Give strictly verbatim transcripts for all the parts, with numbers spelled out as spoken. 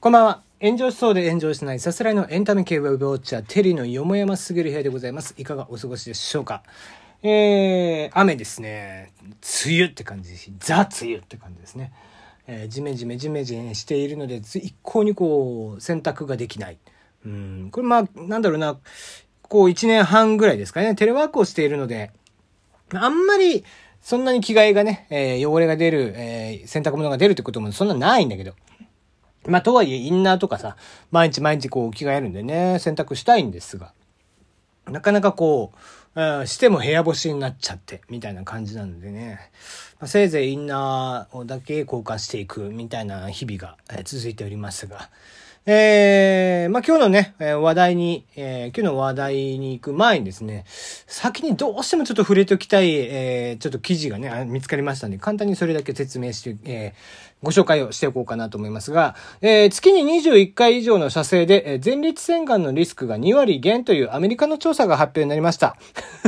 こんばんは。炎上しそうで炎上しないさすらいのエンタメ系ウェブウォッチャーテリーのよもやますぎる部屋でございます。いかがお過ごしでしょうか。えー、雨ですね。梅雨って感じです。ザ梅雨って感じですね。えー、ジメジメジメジメしているので一向にこう洗濯ができない。うん、これまあなんだろうな、こういちねんはんぐらいですかね。テレワークをしているのであんまりそんなに着替えがね、えー、汚れが出る、えー、洗濯物が出るってこともそんなないんだけど。まあ、とはいえ、インナーとかさ、毎日毎日こう着替えるんでね、洗濯したいんですが、なかなかこう、うん、しても部屋干しになっちゃって、みたいな感じなのでね、まあ、せいぜいインナーをだけ交換していく、みたいな日々が、えー、続いておりますが、えー、まあ、今日のね、話題に、えー、今日の話題に行く前にですね、先にどうしてもちょっと触れておきたい、えー、ちょっと記事がね、見つかりましたんで、簡単にそれだけ説明して、えー、ご紹介をしておこうかなと思いますが、えー、月ににじゅういっかい以上の射精で、えー、前立腺がんのリスクがにわり減というアメリカの調査が発表になりました。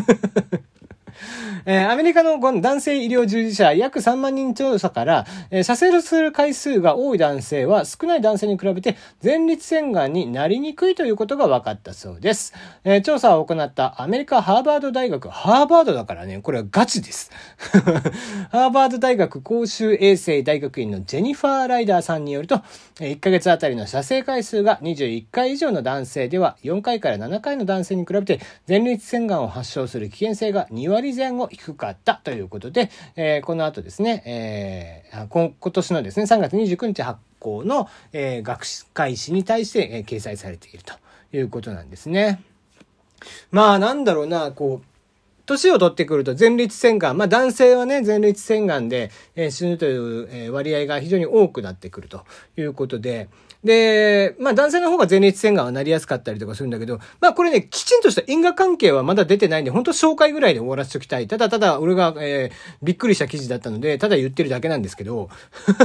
えー、アメリカの男性医療従事者約さんまんにん調査から、えー、射精する回数が多い男性は少ない男性に比べて前立腺がんになりにくいということが分かったそうです。えー、調査を行ったアメリカハーバード大学、ハーバードだからね、これはガチです。ハーバード大学公衆衛生大学院のジェニファー・ライダーさんによると、いっかげつあたりの射精回数がにじゅういっかい以上の男性ではよんかいからななかいの男性に比べて前立腺がんを発症する危険性がにわりぜん後低かったということで、えー、この後ですね、えー、今, 今年のですねさんがつにじゅうくにち発行の、えー、学会誌に対して、えー、掲載されているということなんですね。まあなんだろうな、こう年を取ってくると前立腺がん、まあ男性はね前立腺がんで、えー、死ぬという、えー、割合が非常に多くなってくるということで、で、まあ男性の方が前立腺がんはなりやすかったりとかするんだけど、まあこれね、きちんとした因果関係はまだ出てないんで、本当紹介ぐらいで終わらせておきたい。ただただ俺が、えー、びっくりした記事だったので、ただ言ってるだけなんですけど、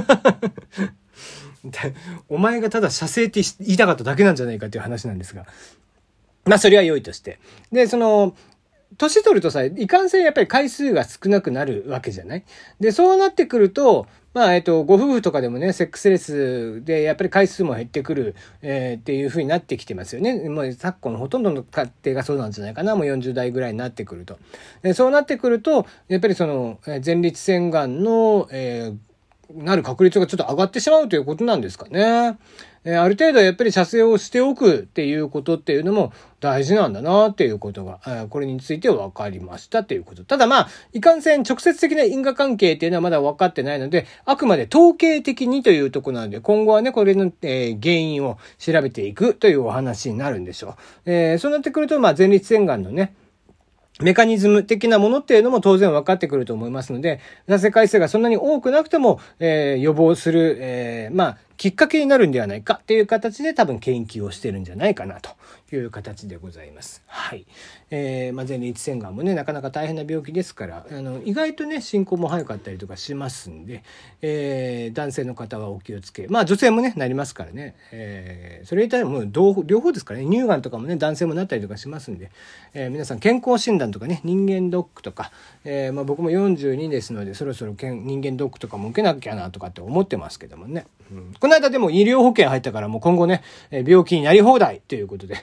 お前がただ射精って言いたかっただけなんじゃないかっていう話なんですが。まあそれは良いとして。で、その、年取るとさ、いかんせんやっぱり回数が少なくなるわけじゃない？で、そうなってくると、まあ、えっと、ご夫婦とかでもね、セックスレスで、やっぱり回数も減ってくる、えー、っていう風になってきてますよね。もう昨今のほとんどの家庭がそうなんじゃないかな。もうよんじゅうだいぐらいになってくると。でそうなってくると、やっぱりその、前立腺がんの、えー、なる確率がちょっと上がってしまうということなんですかね。えー、ある程度やっぱり射精をしておくっていうことっていうのも大事なんだなっていうことが、えー、これについて分かりましたということ。ただまあ、いかんせん直接的な因果関係っていうのはまだ分かってないので、あくまで統計的にというところなので、今後はね、これの、えー、原因を調べていくというお話になるんでしょう。えー、そうなってくると、まあ、前立腺がんのね、メカニズム的なものっていうのも当然分かってくると思いますので、射精回数がそんなに多くなくても、えー、予防する、えー、まあ、きっかけになるんではないかっていう形で多分研究をしてるんじゃないかなという形でございます。はい。えー、まあ、前立腺がんもね、なかなか大変な病気ですから、あの、意外とね、進行も早かったりとかしますんで、えー、男性の方はお気をつけ。まあ、女性もね、なりますからね。えー、それ以外もう両方、両方ですからね、乳がんとかもね、男性もなったりとかしますんで、えー、皆さん健康診断とかね、人間ドックとか、えー、まあ僕もよんじゅうにですので、そろそろ人間ドックとかも受けなきゃなとかって思ってますけどもね。うん、この間でも医療保険入ったからもう今後ね、えー、病気になり放題ということで。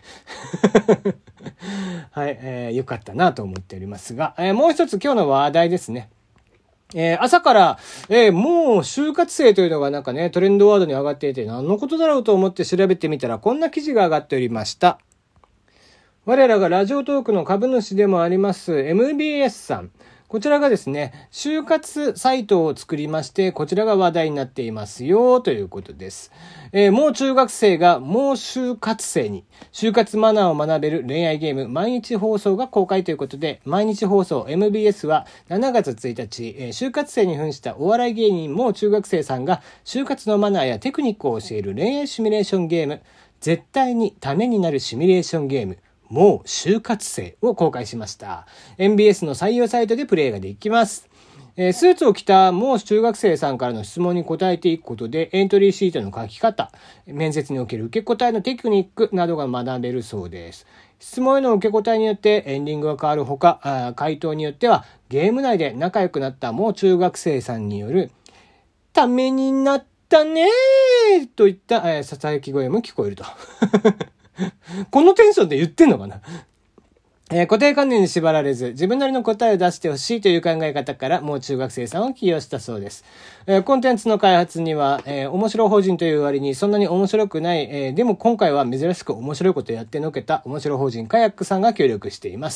はい、えー、よかったなと思っておりますが、えー、もう一つ今日の話題ですね。えー、朝から、えー、もう就活生というのがなんかね、トレンドワードに上がっていて、何のことだろうと思って調べてみたら、こんな記事が上がっておりました。我らがラジオトークの株主でもあります エムビーエス さん。こちらがですね、就活サイトを作りまして、こちらが話題になっていますよ、ということです。えー、もう中学生がもう就活生に、就活マナーを学べる恋愛ゲーム、毎日放送が公開ということで、毎日放送 エムビーエス はしちがつついたち、えー、就活生に扮したお笑い芸人もう中学生さんが、就活のマナーやテクニックを教える恋愛シミュレーションゲーム、絶対にためになるシミュレーションゲーム、もう就活生を公開しました。エムビーエス の採用サイトでプレイができます。えー、スーツを着たもう中学生さんからの質問に答えていくことで、エントリーシートの書き方、面接における受け答えのテクニックなどが学べるそうです。質問への受け答えによってエンディングが変わるほか、回答によってはゲーム内で仲良くなったもう中学生さんによるためになったたねーといった、えー、ささやき声も聞こえると。このテンションで言ってんのかな。えー、固定観念に縛られず、自分なりの答えを出してほしいという考え方から、もう中学生さんを起用したそうです。えー、コンテンツの開発には、えー、面白法人という割にそんなに面白くない、えー、でも今回は珍しく面白いことをやってのけた面白法人カヤックさんが協力しています。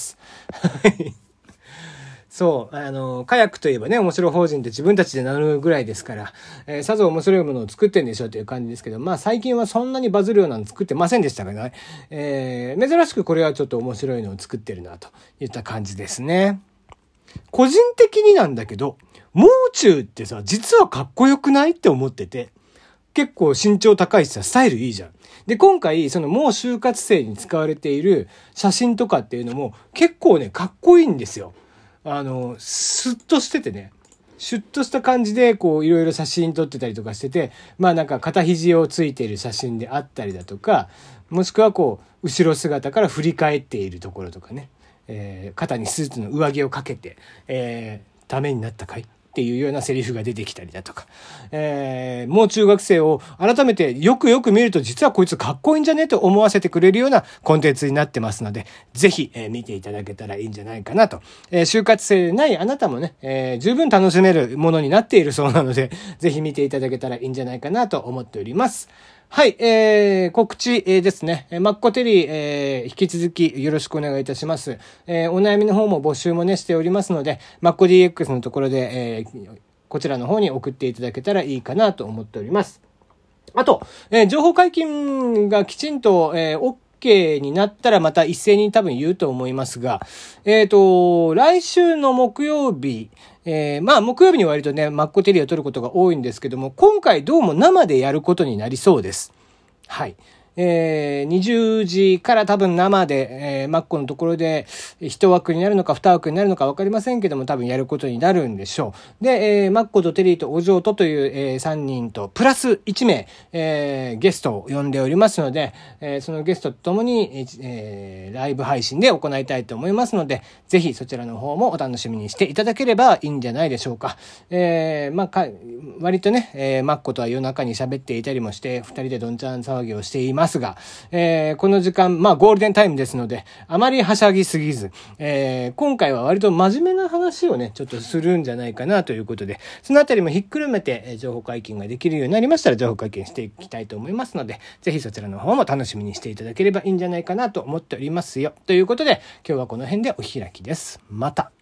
そう、あの、カヤックといえばね、面白法人って自分たちで名乗るぐらいですから、えー、さぞ面白いものを作ってんでしょうという感じですけど、まあ最近はそんなにバズるようなの作ってませんでしたからね、えー、珍しくこれはちょっと面白いのを作ってるな、といった感じですね。個人的になんだけど、もう中ってさ、実はかっこよくないって思ってて、結構身長高いしさ、スタイルいいじゃん。で、今回、そのもう就活生に使われている写真とかっていうのも結構ね、かっこいいんですよ。あの、スッとしててね、シュッとした感じで、こう、いろいろ写真撮ってたりとかしてて、まあなんか肩肘をついている写真であったりだとか、もしくはこう、後ろ姿から振り返っているところとかね、えー、肩にスーツの上着をかけて、えー、ためになったかいっていうようなセリフが出てきたりだとか、えー、もう中学生を改めてよくよく見ると実はこいつかっこいいんじゃねと思わせてくれるようなコンテンツになってますので、ぜひ、えー、見ていただけたらいいんじゃないかなと。えー、就活生でないあなたもね、えー、十分楽しめるものになっているそうなので、ぜひ見ていただけたらいいんじゃないかなと思っております。はい、えー、告知、えー、ですね。マッコテリー、えー、引き続きよろしくお願いいたします。えー、お悩みの方も募集もね、しておりますので、マッコ ディーエックス のところで、えー、こちらの方に送っていただけたらいいかなと思っております。あと、えー、情報解禁がきちんと、えー、OK になったらまた一斉に多分言うと思いますが、えっと、来週の木曜日、えー、まあ木曜日に割とね、マッコテリーを撮ることが多いんですけども、今回どうも生でやることになりそうです。はい。えー、にじゅうじから多分生で、えー、マッコのところで一枠になるのか二枠になるのか分かりませんけども、多分やることになるんでしょう。で、えー、マッコとテリーとお嬢とという、えー、さんにんと、プラスいちめい、えー、ゲストを呼んでおりますので、えー、そのゲストとともに、えー、ライブ配信で行いたいと思いますので、ぜひそちらの方もお楽しみにしていただければいいんじゃないでしょうか。えー、まあ、か、割とね、えー、マッコとは夜中に喋っていたりもして、二人でどんちゃん騒ぎをしています。が、えー、この時間、まあゴールデンタイムですので、あまりはしゃぎすぎず、えー、今回は割と真面目な話をね、ちょっとするんじゃないかなということで、そのあたりもひっくるめて、えー、情報解禁ができるようになりましたら、情報解禁していきたいと思いますので、ぜひそちらの方も楽しみにしていただければいいんじゃないかなと思っておりますよ。ということで、今日はこの辺でお開きです。また。